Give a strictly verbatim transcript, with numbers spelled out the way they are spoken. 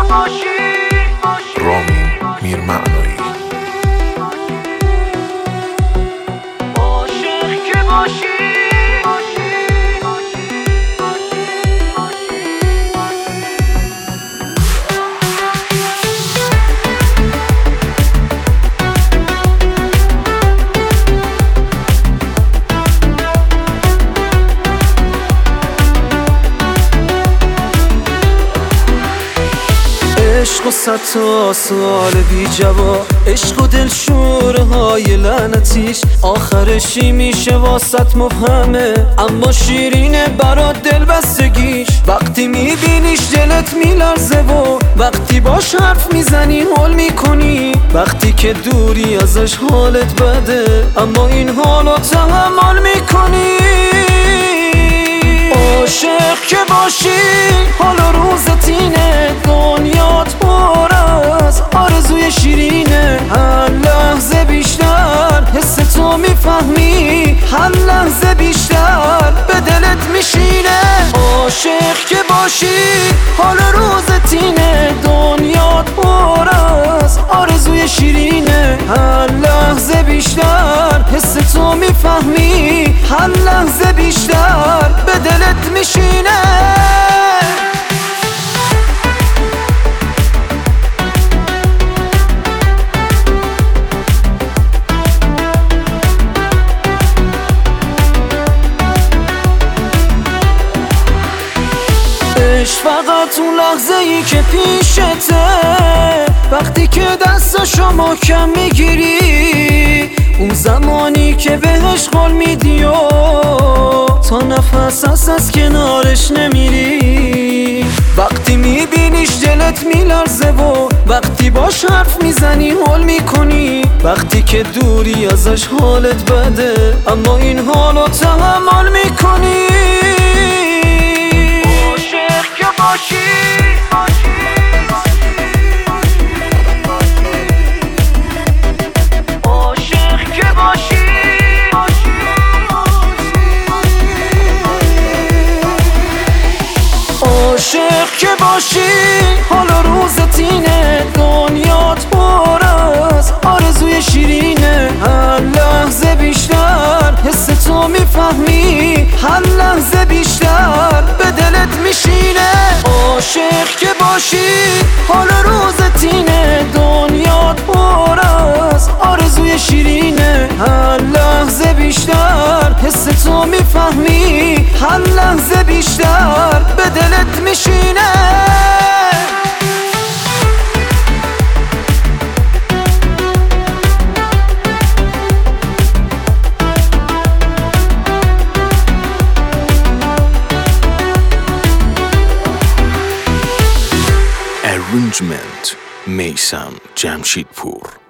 رامین میرمعنایی. عشق و صد تا سوال بی جواب، عشق و دلشورهای لعنتیش آخرشی میشه واسط مبهمه، اما شیرینه برات دل بستگیش. وقتی میبینیش دلت میلرزه و وقتی باش حرف میزنی حال میکنی، وقتی که دوری ازش حالت بده اما این حالو تحمل میکنی. عاشق که باشی حال روزت اینه، دنیات پر از آرزوی شیرینه، هر لحظه بیشتر حس تو میفهمی، هر لحظه بیشتر به دلت میشینه. عاشق که باشی حال روزت اینه، دنیات پر از آرزوی شیرینه، هر لحظه بیشتر حس تو میفهمی، هر لحظه بیشتر به دلت میشینه. عشق فقط اون لحظه ای که پیشته، وقتی که دستاشو محکم میگیری، اون زمانی که بهش قول میدی و تا نفس هست از کنارش نمیری. وقتی میبینیش دلت میلرزه و وقتی باش حرف میزنی حال میکنی، وقتی که دوری ازش حالت بده اما این حالو تحمل میکنی. عاشق که باشی حال روزت اینه، دنیات پر از آرزوی شیرینه، هر لحظه بیشتر حس تو میفهمی، هر لحظه بیشتر به دلت میشینه. عاشق که باشی حال روزت اینه، دنیات پر از آرزوی شیرینه، هر لحظه بیشتر حس تو میفهمی، هر لحظه بیشتر به دلت میشینه. Arrangement میثم جمشیدپور.